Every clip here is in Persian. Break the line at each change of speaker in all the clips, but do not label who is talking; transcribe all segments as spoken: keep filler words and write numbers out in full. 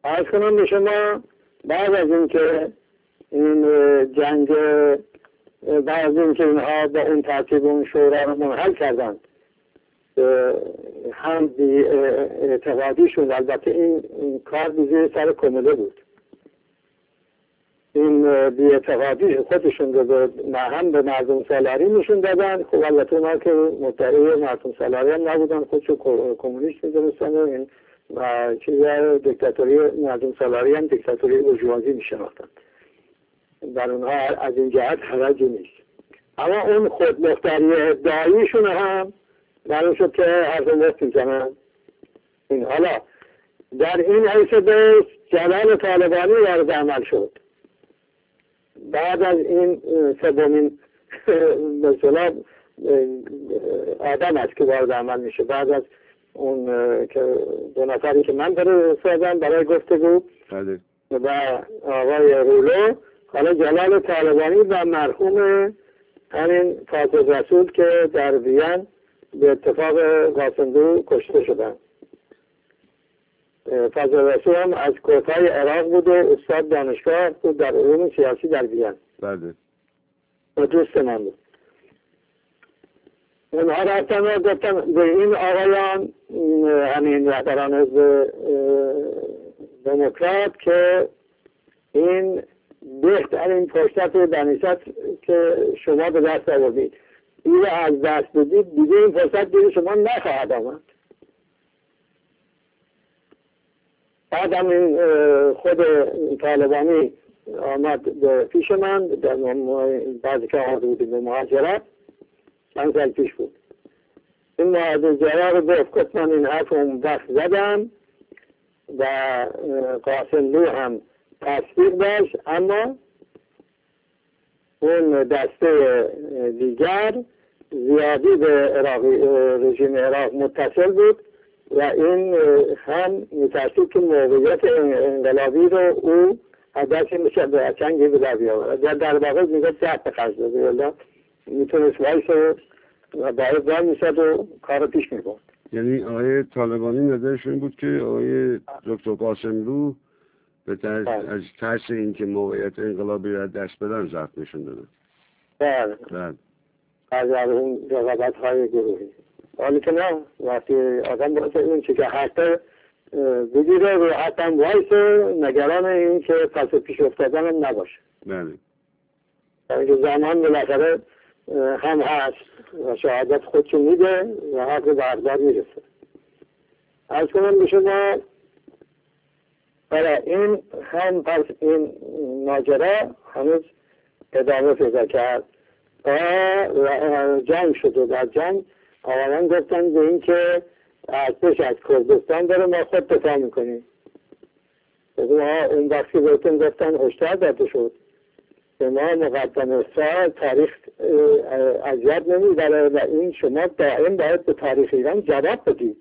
عرض کنم به شما بعد از اینکه این جنگ بعد از اینکه اینها با اون ترتیب اون شورا رو منحل کردند، هم بی اعتقادی شد. البته این, این کار بیزه سر کمله بود. این بی اعتقادی خودشون رو هم به مردم سالاری نشون دادن. خب البته اونا که متحد مردم سالاری هم نبودن، خودشو کمونیست می‌دونستن و این چیزا دیکتاتوری مردم سالاری هم دیکتاتوری بورژوازی می‌شناختن. در اونها از این جهت حرجی نیست. اما اون خود مختاری ادعاییشون هم معلوم شد که حرف مفت میزنن. این حالا در این حیث بیس جلال طالبانی وارد عمل شد. بعد از این سومین مثلا آدم است که وارد عمل میشه، بعد از اون که دو نفری که من برای سازم برای گفتگو و آقای رولو، حالا جلال طالبانی و مرحوم همین فاضل رسول که در وین به اتفاق قاسملو کشته شدن. فاضل رسول هم از کوفه عراق بود و استاد دانشگاه بود در علوم سیاسی در وین.
بله.
و دوست من بود. اونها رفتن و گفتن به این آقایان همین رهبران حزب دموکرات که این بهترین فرصت دانشگاه که شما به دست آوردید، این از دست بدید دیگه این فرصت دیگه شما نخواهد آمد. بعد هم این خود طالبانی آمد به پیش من در بعضی که آمده بودیم به مهاجرت، چند سال پیش بود. این مهاجرت رو گفت که من این حرف اون وقت زدم و قاسملو هم تصدیق داشت، اما اون دسته دیگر زیادی به عراقی رژیم عراق متصل بود و این هم میترسید که موقعیت انقلابی رو او عدسی میشه به چنگی به در بیاورد. در واقع میگه جهت بخرج داده ولی میتونست وایس و باید دار میشد و کار پیش میبود.
یعنی آقای طالبانی نظرش این بود که آقای دکتر قاسملو به ترس از ترس این که موقعیت انقلابی را دست بدن ضعف نشون داده.
بله.
بله.
از اون رقابت های گروهی. حالی که نه، وقتی آدم باید این چی که حتی بگیره و حتی هم وایس نگران این که پس پیش افتادن هم نباشه.
بله.
اینکه زمان بالاخره هم هست و شهادت خودشو میده و حق به اقدار میرسه. از کنم به شما برای این هم پس این ماجرا هنوز ادامه پیدا کرد و جنگ شد و در جنگ آقایان گفتن به این که ارتش از کردستان داره ما خود دفاع میکنیم. ما اون وقتی بهتون گفتن هشدار داده شد که ما مقدم سال تاریخ اذیت نمیبره و این شما دائم باید به تاریخ ایران جواب بدید.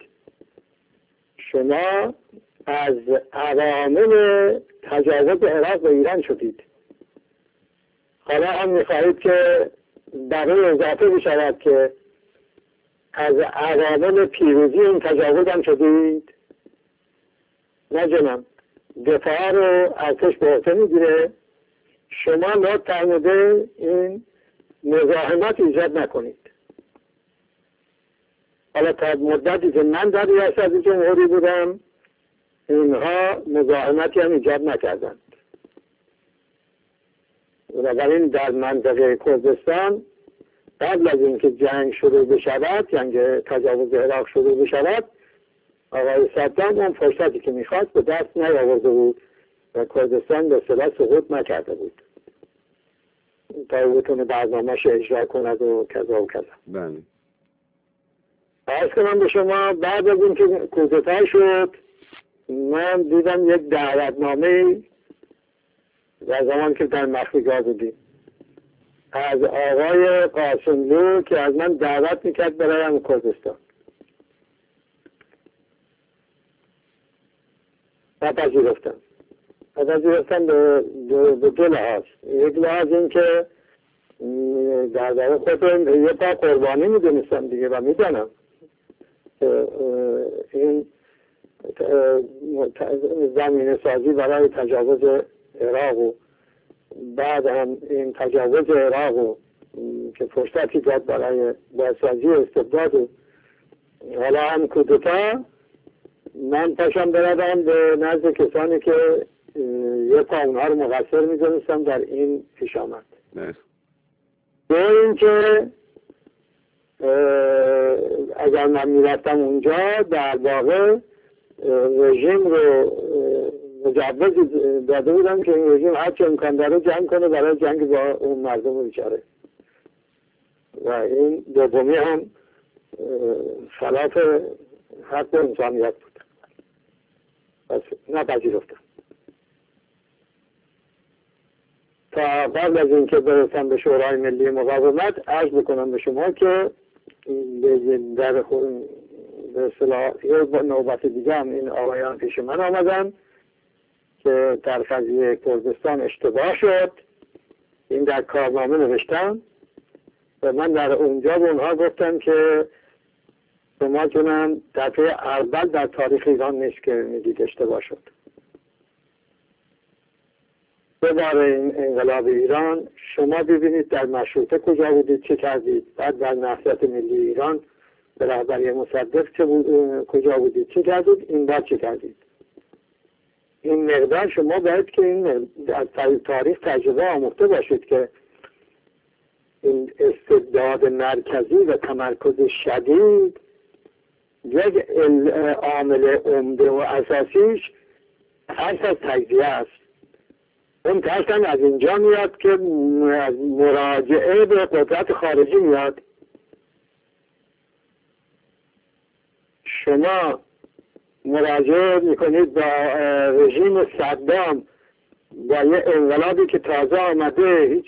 شما از عوامل تجاوز عراق به ایران شدید. حالا هم میخواهید که برای اضافه بشود که از عوامل پیروزی این تجاوز هم شدید. نه جنم، دفاع رو ارتش به عهده میگیره. شما لطف فرموده این مزاحمت ایجاد نکنید. حالا تا مدتی که من در ریاست جمهوری بودم اینها مزاحمتی هم ایجاد نکردند. بنابراین در منطقه کردستان قبل از اینکه جنگ شروع بشود، جنگ تجاوز عراق شروع بشود، آقای صدام اون فرصتی که میخواست به دست نیاورده بود و کردستان به اصطلاح سقوط نکرده بود تا بتونه برنامه‌اش اجرا کند و کذا و کذا.
بله.
عرض کنم به شما بعد از اینکه کودتا شد من دیدم یک دعوتنامه در زمان که در مخفیگاه بودیم از آقای قاسملو که از من دعوت میکرد برایم کردستان. و پذیرفتم. و پذیرفتم به دو, به دو لحاظ. یک لحاظ این که در واقع خودم یه پا قربانی میدونستم دیگه و میدانم این زمین سازی برای تجاوز عراق و بعد هم این تجاوز عراق و که فرصتی داد برای بازسازی استبداد و حالا هم کودتا، من پاشم بردم به نزد کسانی که یه پا اونها رو مقصر می‌دونستم در این پیش آمد. دو این که اگر من میرفتم اونجا در واقع رژیم رو مجوز داده بودم که این رژیم هر چه امکان داره جنگ کنه برای جنگ با اون مردم بیچاره، و این دومی هم خلاف حق انسانیت بود، پس نپذیرفتم. تا قبل از اینکه برسم به شورای ملی مقاومت عرض بکنم به شما که در به اصطلاح یه نوبت دیگه هم این آقایان پیش من آمدن که در قضیه کردستان اشتباه شد، این در کارنامه نوشتم و من در اونجا به اونها گفتم که شما جونم دفعه اول در تاریخ ایران نیست که میگید اشتباه شد. دوباره این انقلاب ایران شما ببینید در مشروطه کجا بودید چه کردید، بعد در نهضت ملی ایران به رهبری مصدق چه بود، کجا بودید چه کردید، این بار چه کردید. این مقدار شما باید که این از تاریخ تجربه آموخته باشید که این استبداد مرکزی و تمرکز شدید یک عامل عمده و اساسیش ترس از تجزیه است. اون ترس هم از اینجا میاد که از مراجعه به قدرت خارجی میاد. شما مراجعه میکنید با رژیم صدام، با یه انقلابی که تازه آمده، هیچ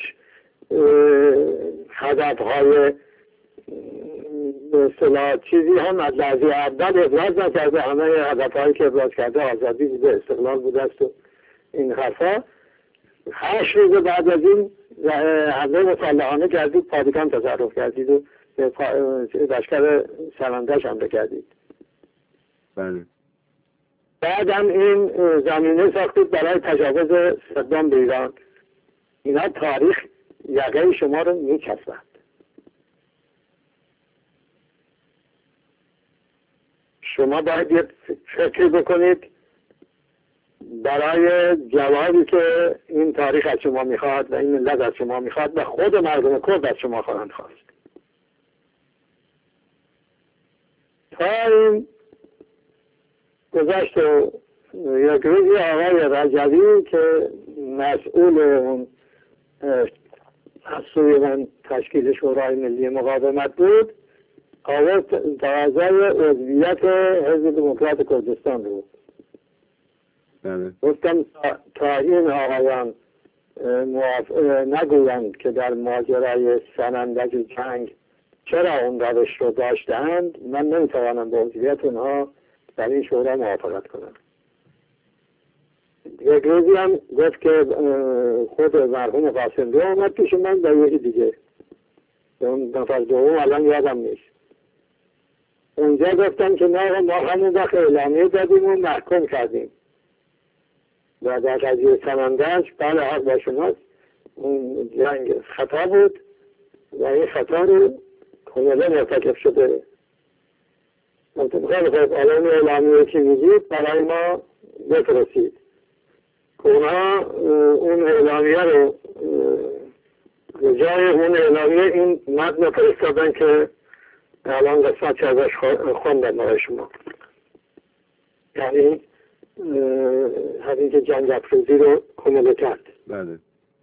هدفهای به اصطلاح چیزی هم از لحظه اول ابراز نکرده، همه هدفهایی که ابراز کرده آزادی بوده، استقلال بوده است و این حرفا. هشت روز بعد از این حمله مسلحانه کردید، پادگان تصرف کردید و لشکر سرندش حمله کردید.
بله.
بعد هم این زمینه ساختید برای تجاوز صدام به ایران. اینا تاریخ یقه شما رو میچسبد. شما باید یه فکر بکنید برای جوابی که این تاریخ از شما میخواد و این ملت از شما میخواد و خود مردم کرد از شما خواهند خواست. تا این گذشت و یک روزی آقای رجوی که مسئول اون از سوی من تشکیل شورای ملی مقاومت بود، آورد تقاضای عضویت حزب دموکرات کردستان رو. گفتم تا این آقایان نگویند که در ماجرای سنندج جنگ چرا اون روش رو داشتند، من نمیتوانم با عضویت اونها در این شورا موافقت کنم. یک روزی هم گفت که خود مرحوم قاسملو آمد پیش من با یکی دیگه، اون نفر دوم الان یادم نیست. اونجا گفتم که نه، ما همون وقت اعلامیه دادیم و محکوم کردیم و در قضیه سنندج بله حق با شماست، اون جنگ خطا بود و این خطا رو کاملا مرتکب شده. خیلی خب الان اعلامیه که میدید برای ما بفرستید. اونا اون اعلامیه رو به جای اون اعلامیه این متن فرستادن که الان قسمت ازش خوندن برای شما. یعنی همین که جنگ افروزی رو کامل کرد.
بله.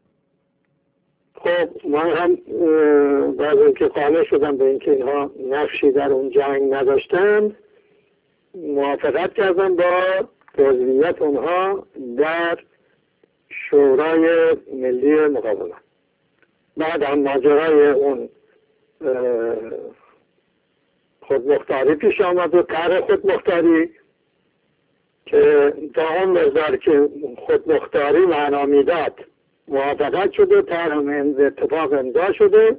خب من هم بعد اینکه قانع شدم به اینکه اینها نقشی در اون جنگ نداشتند، موافقت کردم با عضویت اونها در شورای ملی مقاومت. بعد هم ماجرای اون خودمختاری پیش آمد و طرح خودمختاری که تا اون مقدار که خودمختاری معنا میداد موافقت شده، طرح هم اتفاق امضا شده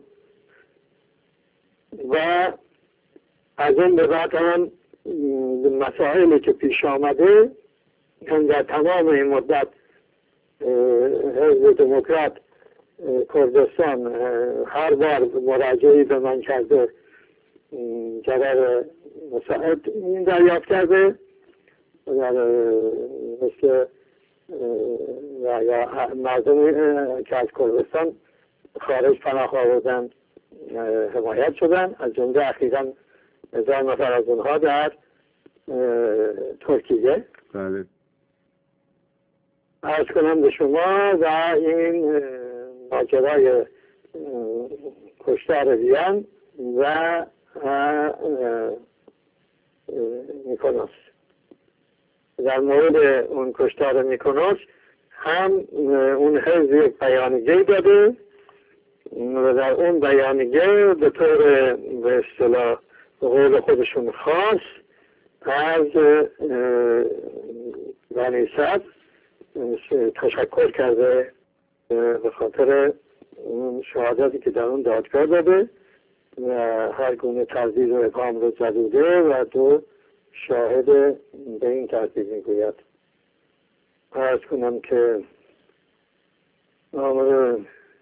و از اون به بعد هم مسائلی که پیش آمده چون در تمام این مدت حزب دموکرات کردستان هر بار مراجعی به من کرده جواب مساعد این دریافت کرده مثل یا مردمی که از کردستان خارج پناه آوردن حمایت شدن، از جمله اخیراً هزار نفر از اونها در ترکیه.
بله.
عرض کنم به شما و این ماجرای کشتار ویان و میکونوس. در مورد اون کشتار میکونوس هم اون حزب یک بیانیه داده و در اون بیانیه به طور به اصطلاح قول خودشون خاص از بنی صدر تشکر کرده به خاطر اون شهادتی که در اون دادگاه داده و هر گونه تردید و ابهام رو زدوده و دو شاهد به این ترتیب میگوید. عرض کنم که آمده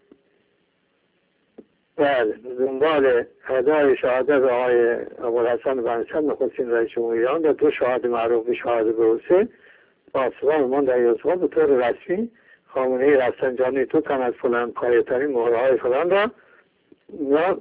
بله دنبال ادای شهادت آقای ابوالحسن بنی صدر نخستین رئیس جمهوری ایران و دو شاهد معروف به شهادت بروسه با افسران مان در یوسفا به طور رسمی خامنه‌ای رفسنجانی تو تن از فلان پایه‌ترین مهره‌های فلان را یا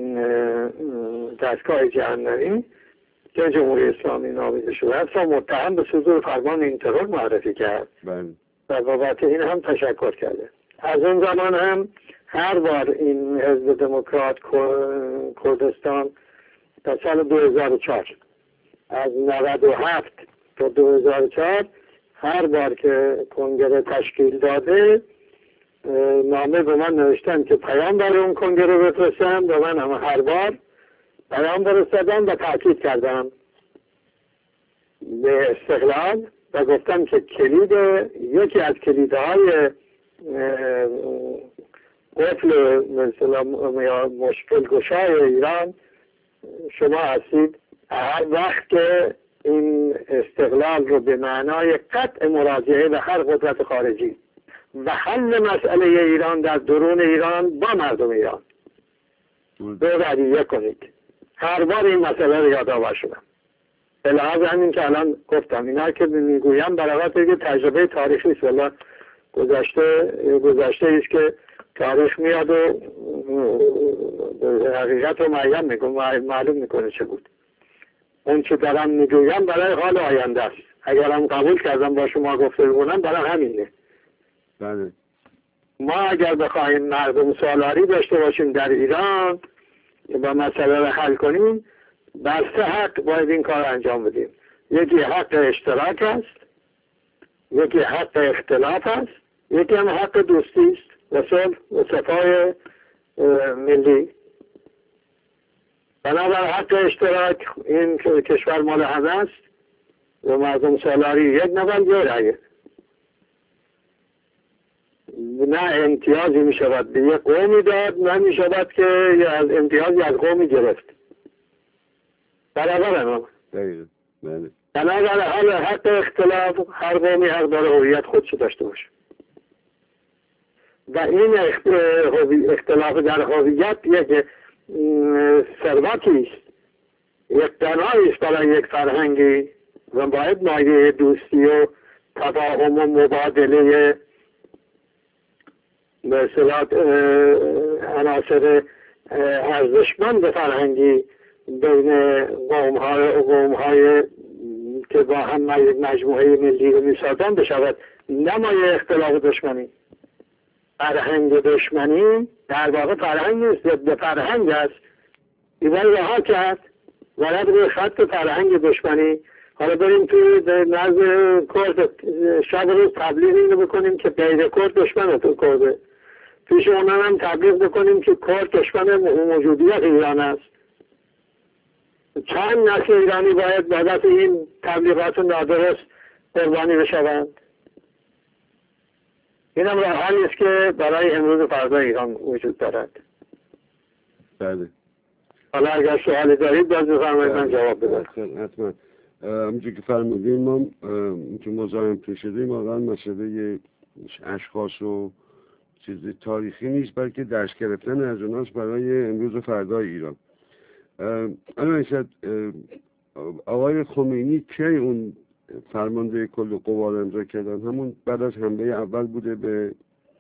دستگاه جهنمی که جمهوری اسلامی نامیده شده است و متهم به صدور فرمان این ترور معرفی کرد و بابت این هم تشکر کرده. از اون زمان هم هر بار این حزب دموکرات کردستان تا سال دو هزار و چهار از نود و هفت تا دو هزار و چهار هر بار که کنگره تشکیل داده نامه به من نوشتن که پیام برای اون کنگره بفرستم و من هم هر بار پیام فرستادم و تاکید کردم به استقلال و گفتم که کلید یکی از کلیدهای قفل مثلا مشکل گشای ایران شما هستید. هر وقت که این استقلال رو به معنای قطع مراجعه به هر قدرت خارجی و حل مسئله ایران در درون ایران با مردم ایران رو ردیه کنید، هر بار این مسئله رو یادآور شدم. به لحاظ همین که الان گفتم اینا که میگویم برابر یک تجربه تاریخی است، ولی گذشته گذشته است که تاریخ میاد و حقیقت رو معین میکنه، معلوم میکنه چه بود. اون چه دارم میگویم برای حال آینده است. اگرم قبول کردم با شما گفته بودم برای همینه.
بله.
ما اگر بخوایم مردم سالاری داشته باشیم در ایران با مسئله رو حل کنیم بر سه حق باید این کار انجام بدیم. یکی حق اشتراک است، یکی حق اختلاف است، یکی هم حق دوستی است و صلح و صفای ملی. بنابر حق اشتراک این کشور مال همه است و مردم سالاری یک نفر یه رأی، نه امتیازی می شود به یک قومی داد، نه می شود که از امتیازی از قومی گرفت. برابر هم بنابر حال حق اختلاف هر قومی حق داره هویت خودشو داشته باشه و این اختلاف در هویت یک ثروتی است، یک دنایی است برای یک فرهنگی و باید مایه دوستی و تفاهم و مبادله به اصطلاح عناصر ارزشمند فرهنگی بین قوم‌های و قوم‌های که با هم مجموعه ملی رو می‌سازند بشود، نمای اختلاف دشمنی. فرهنگ دشمنی در واقع فرهنگ نیست، به فرهنگ است. ایوان رها کرد ورد به خط فرهنگ دشمنی. حالا بریم توی نزد کرد شب روز تبلیغ اینو بکنیم که غیر کرد دشمنه تو کرده، پیش اونم هم تبلیغ بکنیم که کرد دشمن موجودیت ایران است. چند نسل ایرانی باید بابت این تبلیغات نادرست قربانی بشوند؟ این هم راه حلی است که برای امروز و فردا ایران وجود دارد.
بله.
حالا اگر سوالی دارید باز بفرمایید من جواب بدم.
حتما. همونجور که فرمودیم ما که مزاحم تو شدیم واقعا مسئله اشخاص و چیز تاریخی نیست، بلکه درس گرفتن از اوناست برای امروز و فردای ایران. الان آقای خمینی کی اون فرمانده کل قوا رو امضا کردن؟ همون بعد از حمله اول بوده به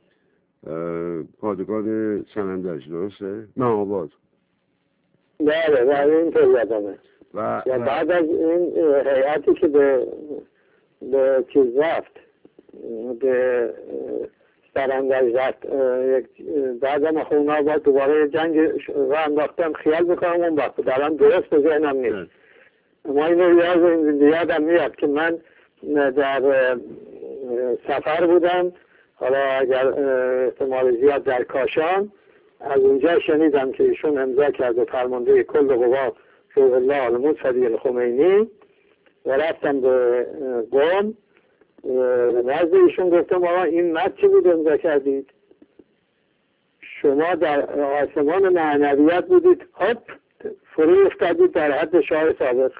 پادگان سنندج، درسته؟ مهاباد.
بله بله اینطور یادمه.
و
یا بعد از این هیئتی که به به چیز رفت، به سرندج رفت، بعد هم خونا باید دوباره جنگ را انداختم، خیال میکنم اون وقت دارم درست به ذهنم نیست. ما اینو یادم میاد که من در سفر بودم، حالا اگر احتمال زیاد در کاشان، از اونجا شنیدم که ایشون امضا کرده فرمانده کل قوا روح الله علمون صدیق الخمینی، و رفتم به قم نزد ایشون گفتم آقا این متن چی بود امضا کردید؟ شما در آسمان معنویت بودید، هپ فرو افتادید در حد شاه سابق.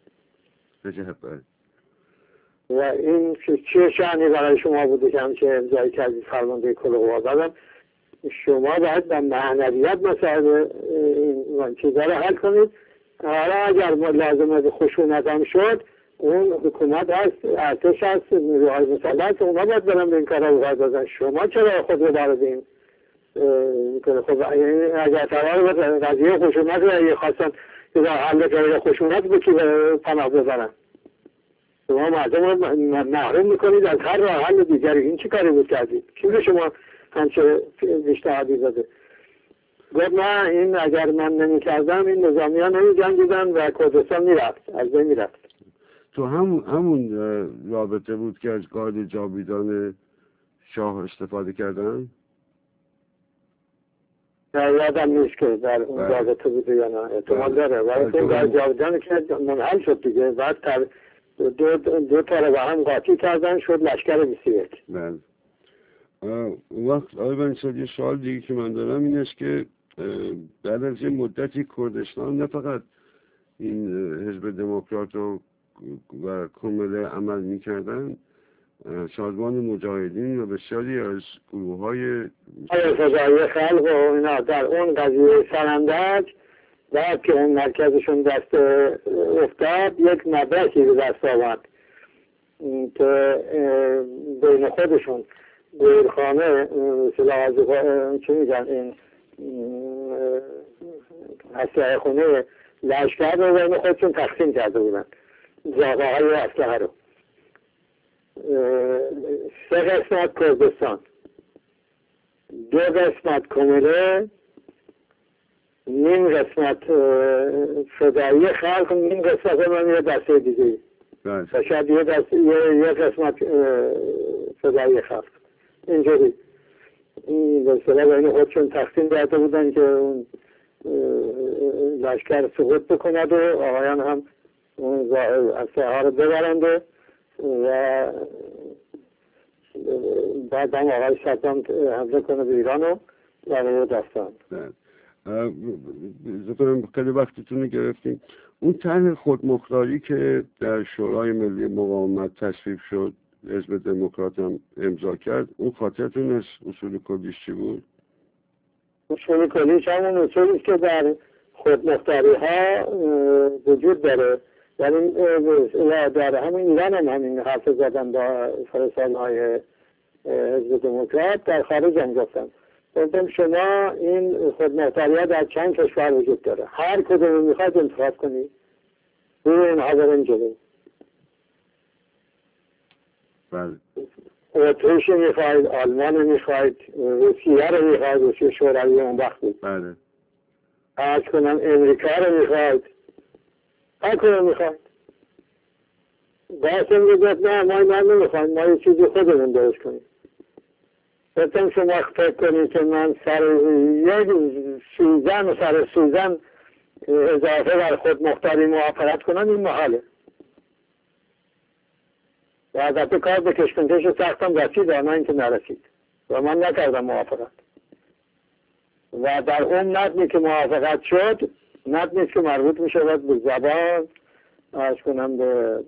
و این چه شأنی برای شما بوده که همچه امضای کردید فرمانده کل قوا؟ دادم شما باید به معنویت مسائل این چیزا رو حل کنید. حالا اگر لازمه به خشونت هم شد، اون حکومت هست، ارتش هست، نیروهای مسلح، اونا باید برن به این کارا بپردازن. شما چرا خود رو برد این میکنه؟ خب اگر قرار بود قضیه خشونت رو اگه خواستن که حل کنه خشونت به کی پناه ببرن؟ شما مردم رو محروم میکنید از هر راه حل دیگری. این چی کاری بود کردید؟ کی به شما همچه پیشنهادی داده؟ گفت نه این اگر من نمی کردم این نظامی ها نمی جنگیدن و کردستان می رفت، از بین می رفت.
تو همون همون رابطه بود که از گارد جاویدان شاه استفاده کردن؟
نه یادم نیست که در اون رابطه بوده یا نه، احتمال داره. ولی اون گارد جاویدان که منحل شد دیگه، بعد تر دو, دو تا رو به هم قاطی کردن، شد لشکر بیست و یک.
بله. وقت آقای بنی‌صاد یه سوال دیگه که من دارم این است که بعد از یه مدتی کردستان نه فقط این حزب دموکرات و و کمله عمل میکردن، سازمان مجاهدین و بسیاری از گروه های
فدایی خلق و اینا در اون قضیه سرندج بعد که اون مرکزشون دست افتاد یک مدرکی به دست آورد که بین خودشون گورخانه سلاح چی میگن این اسلحه خونه لشکر رو بین خودشون تقسیم کرده بودن، زاغه های اسلحه رو. سه قسمت کردستان، دو قسمت کمره، نیم قسمت فدایی خلق، نیم قسمت من یه دسته دیگه و شاید یه, دسته یه قسمت فدایی خلق. اینجوری این بسیار بین خودشون تقسیم کرده بودن که اون لشکر سقوط بکند و آقایان هم اون اسلحه رو ببرند و بعد هم آقای صدام حمله کنه به ایران و در داستان.
زفرم خیلی وقتتون رو گرفتیم. اون طرح خودمختاری که در شورای ملی مقاومت تصویب شد، حزب دموکرات هم امضا کرد، اون خاطرتون از اصول کلیش چی بود؟
اصول کلیش همون اصولی که در خودمختاری ها وجود داره. یعنی در همین ایران هم همین حرف زدن با فرستان های حزب دموکرات، در خارج هم گفتن. گفتم شما این خودمختاری ها در چند کشور وجود داره، هر کدوم میخواید انتخاب کنید روی اونها برین جلو.
بله.
اتریش میخواید، آلمان میخواید، روسیه رو میخواید، روسیه شوروی اون وقت بود.
بله.
عرض کنم امریکا رو میخواید، هر کدوم میخواید. باسم رو گفت نه ما این نمیخواید، ما یه چیزی خودمون درست کنیم. گفتم شما فکر کنید که من سر یک سوزن و سر سوزن اضافه بر خود مختاری موافقت کنم، این محاله. و البته کار به کشمکش سختم رسید، آنها این که نرسید و من نکردم موافقت. و در اون متنی که موافقت شد، متنی که مربوط می شود به زبان عرض کنم به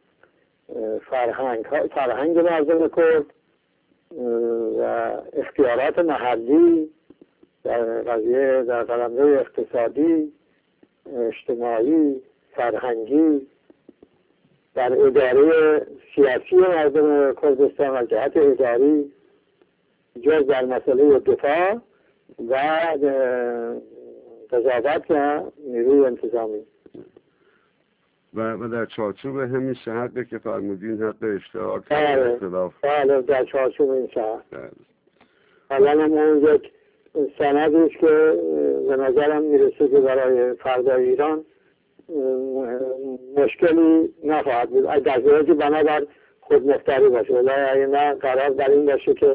فرهنگ فرهنگ مردم کرد و اختیارات محلی در قضیه در قلمرو اقتصادی، اجتماعی، فرهنگی، در اداره سیاسی مردم کردستان از جهت اداری، جز در مسئله دفاع و قضاوت و نیروی انتظامی.
و و در چارچوب همین سه حقه که فرمودین، حق اشتراک و
بله
اختلاف.
بله در چارچوب این سه حق.
بله.
الان هم اون یک سندی است که به نظرم میرسه که برای فردای ایران مشکلی نخواهد بود در صورتی که بنابر خودمختاری باشه. ولی اگه نه قرار بر این باشه که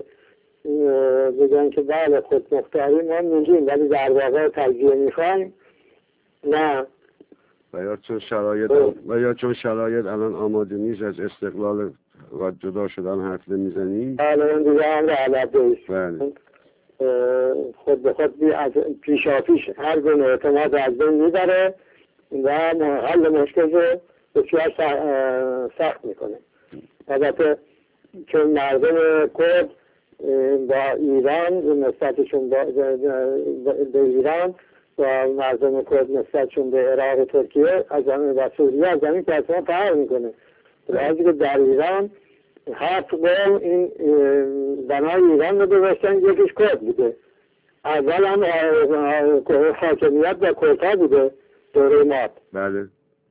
بگن که بله خودمختاری ما میگیم ولی در واقع تجزیه میخوایم، نه.
و یا چون شرایط و یا چون شرایط الان آماده نیست از استقلال و جدا شدن حرف نمیزنیم.
بله اون دیگه هم را علت است.
بله.
خود به خود بی از پیشاپیش هر گونه اعتماد از بین میبره و حل مشکل رو بسیار سخت میکنه. البته چون مردم کرد با ایران نسبتشون به ایران و مردم کرد نسبتشون به عراق و ترکیه از زمین و سوریه از زمین که اصلا فرق میکنه. از که در ایران هفت قوم این بنای ایران رو گذاشتن، یکیش کرد بوده. اول هم حاکمیت با کردها بوده دوره ماد.
بله.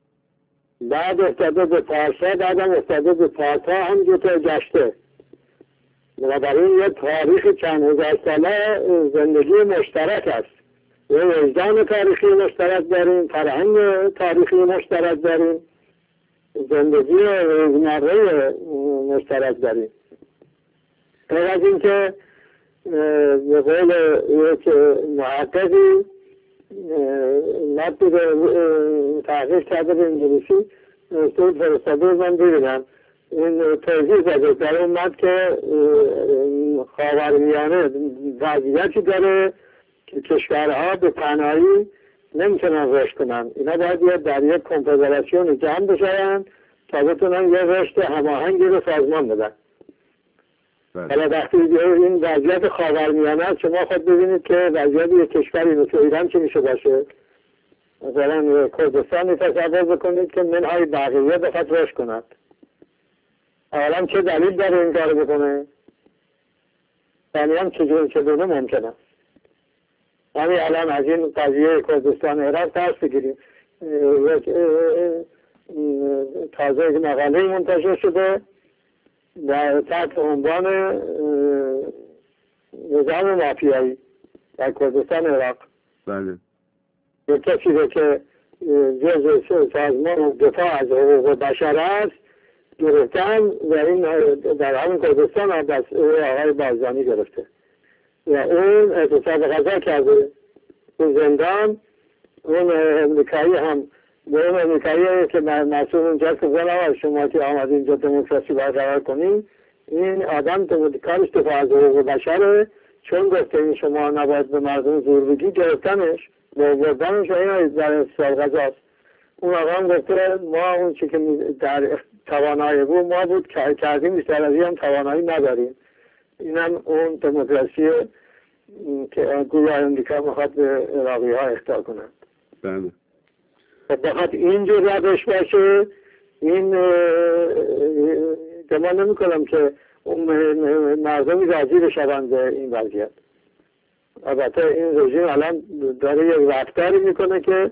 بعد افتاده به پارسا، بعد هم افتاده به پارسا هم دو تا گشته. بنابراین یک تاریخ چند هزار ساله زندگی مشترک است. یه وجدان تاریخی مشترک داریم، فرهنگ تاریخی مشترک داریم، زندگی روزمره مشترک داریم. غیر از این که به قول یک محققی مطلب تحقیق کرده به انگلیسی سود فرستاده من ببینم این توضیح داده در اون مد که خاورمیانه وضعیتی داره که کشورها به تنهایی نمیتونن رشد کنن. اینا باید یه در یک کنفدراسیون جمع بشن تا بتونن یه رشد هماهنگی رو سازمان بدن. حالا وقتی این وضعیت خاورمیانه است، شما خود ببینید که وضعیت یک کشوری مثل ایران چه میشه باشه. مثلا کردستان تصور بکنید که منهای بقیه بخواد رشد کند. اولا چه دلیل داره این کار بکنه؟ یعنی هم چجور چگونه ممکنه؟ همین الان از این قضیه کردستان عراق درس بگیریم. تازه یک مقاله منتشر شده در تحت عنوان نظام مافیایی در کردستان عراق.
بله.
یک کسی رو که جزء سازمان دفاع از حقوق بشر است گرفتن و این در همین کردستان از دست آقای بارزانی گرفته و اون اعتصاب غذا کرده اون زندان. اون امریکایی هم به اون امریکایی که مسئول اونجا که زنم شما که آمد اینجا دموکراسی برقرار کنیم، این آدم کارش دفاع از حقوق بشره، چون گفته این شما نباید به مردم زور بگی گرفتنش بردنش و این در اعتصاب غذاست. اون آقا هم گفته ما اون چی که در توانایی بود ما بود کردیم بیشتر از این هم توانایی نداریم. این هم اون دموکراسی که گویا امریکا میخواد به عراقی ها اخطار کنند.
بله.
بخواد اینجور روش باشه، این گمان نمی کنم که مردمی راضی بشوند به این وضعیت. البته این رژیم الان داره یک رفتاری میکنه که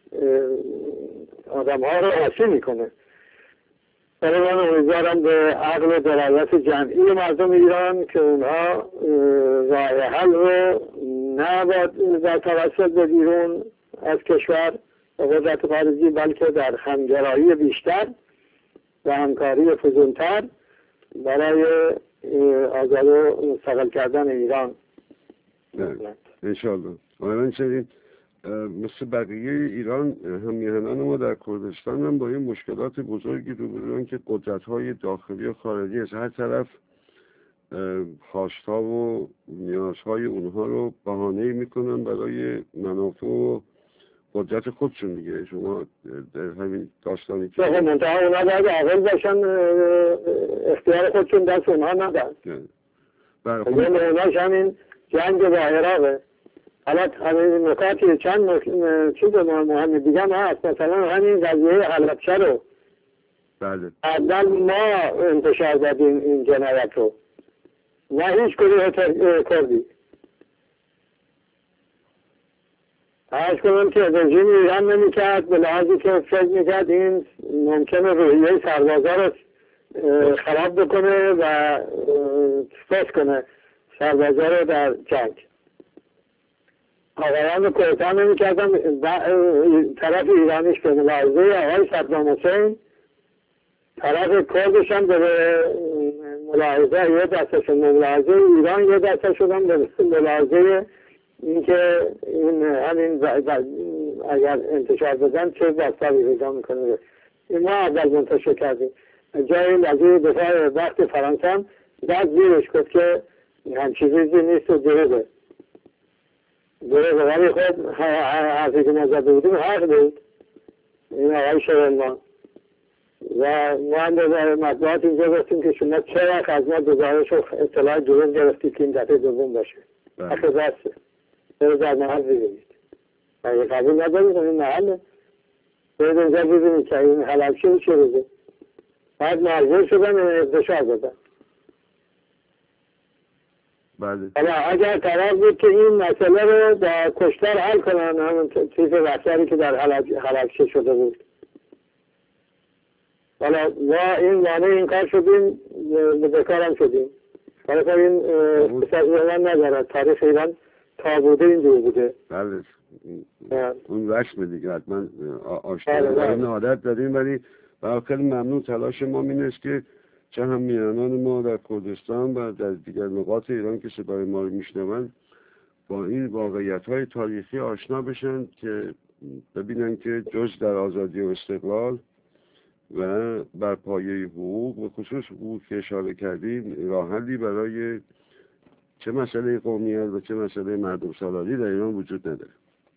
آدم ها رو آسی میکنه. برای من امیدوارم به عقل و درایت جمعی مردم ایران که اونها راه حل رو نه با توسط به بیرون از کشور و قدرت خارجی بلکه در همگرایی بیشتر و همکاری فزونتر برای آزاد و مستقل کردن ایران.
انشاءالله. آمین شدید. مثل بقیه ایران همیهنان ما در کردستان هم با این مشکلات بزرگی روبروان که قدرت‌های داخلی و خارجی از هر طرف خواست‌ها و نیازهای اونها رو بهانه‌ای میکنن برای منافع و قدرت خودشون دیگه. شما در همین داستانی که
خب منتها اونا باید عقل باشن، اختیار خودشون دست اونها ندن.
بله
خب اوناش همین جنگ با عراقه. حالا همین نکاتی چند چیز مهم دیگه هم هست، مثلا همین قضیه حلبچه رو
بله
اول ما انتشار دادیم این جنایت رو، نه هیچ گروه کردی. عرض کنم که رژیم ایران نمی کرد، به لحاظی که فکر می کرد این ممکنه روحیه سربازا رو خراب بکنه و فاس کنه سربازا رو در جنگ. آقایان کوهستان نمی کردن، طرف ایرانیش به ملاحظه آقای صدام حسین، طرف کردش هم به ملاحظه یه دستشون به ملاحظه ایران، یه دستشون هم به ملاحظه اینکه این همین اگر انتشار بدن چه دستاوی پیدا میکنه. این ما اول منتشر کردیم. جای وزیر دفاع وقت فرانسه هم دست زیرش گفت که همچی چیزی نیست و دروغه. دروغه ولی خب حرفی که ما زده بودیم حق بود. این آقای شورلمان و ما هم به مطبوعات اینجا گفتیم که شما چه وقت از ما گزارش و اطلاع دروغ گرفتید که این دفعه دوم باشه. حق بسته. برو در محل ببینید. اگه قبول ندارید این محله برید اینجا ببینید که این حلبچه چه روزه. بعد مجبور شدن انتشار دادن.
بله.
حالا اگر قرار بود که این مسئله رو با کشتار حل کنن، همون چیز رفتاری که در حلبچه شده بود. حالا ما این وانه این کار شدیم، به بکارم شدیم. حالا خب این قصد من ندارد. تاریخ ایران تا بوده اینجور بوده.
بله. اون رسم دیگه حتما آشنا این عادت داریم، ولی برای خیلی ممنون. تلاش ما این است که چه هم میهنان ما در کردستان و در دیگر نقاط ایران که صدای ما رو میشنون با این واقعیت های تاریخی آشنا بشن که ببینن که جز در آزادی و استقلال و بر پایه حقوق و خصوص حقوق که اشاره کردیم راه حلی برای چه مسئله قومیت و چه مسئله مردم سالاری در ایران وجود نداره.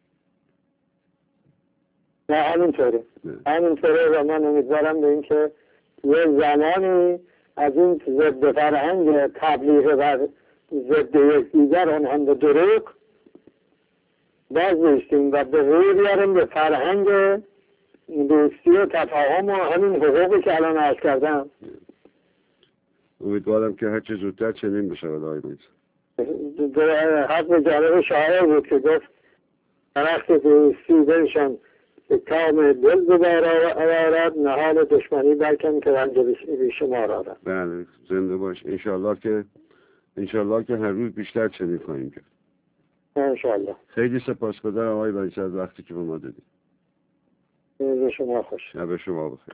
نه همینطوره. همینطوره و من امیدوارم به این که یه زمانی از این ضد فرهنگ تبلیغ و ضد یکدیگر آن هم به دروغ باز نیستیم و به روی بیاریم به فرهنگ دوستی و تفاهم و همین حقوقی که الان عرض کردم.
امیدوارم که هرچه زودتر چنین بشه. آقای میرزا
حرف جالب شاعر بود که گفت درخت دوستی بنشان که کام دل ببارد نهال دشمنی برکن که رنج ریش ما آرد.
بله زنده باش. انشالله که انشالله که هر روز بیشتر چنین خواهیم کرد.
انشالله.
خیلی سپاسگزارم آقای رئیس از وقتی که به ما دادید.
به شما خوش.
شب شما بخیر.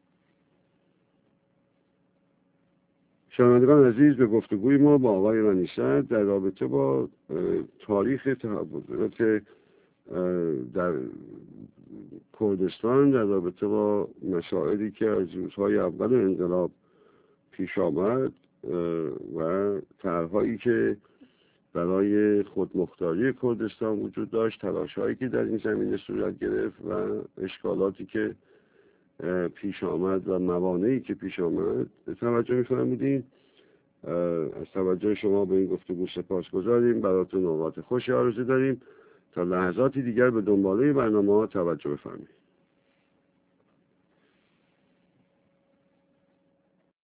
شنوندگان عزیز، به گفتگوی ما با آقای رئیس در رابطه با تاریخ تحولات در کردستان، در رابطه با مسائلی که از روزهای اول انقلاب پیش آمد و طرح‌هایی که برای خودمختاری کردستان وجود داشت، تلاش‌هایی که در این زمینه صورت گرفت و اشکالاتی که پیش آمد و موانعی که پیش آمد توجه می‌فرمودین. از توجه شما به این گفتگو سپاسگزاریم. براتون اوقات خوشی آرزو داریم. تا لحظاتی دیگر به دنباله برنامه‌ها توجه بفرمایید.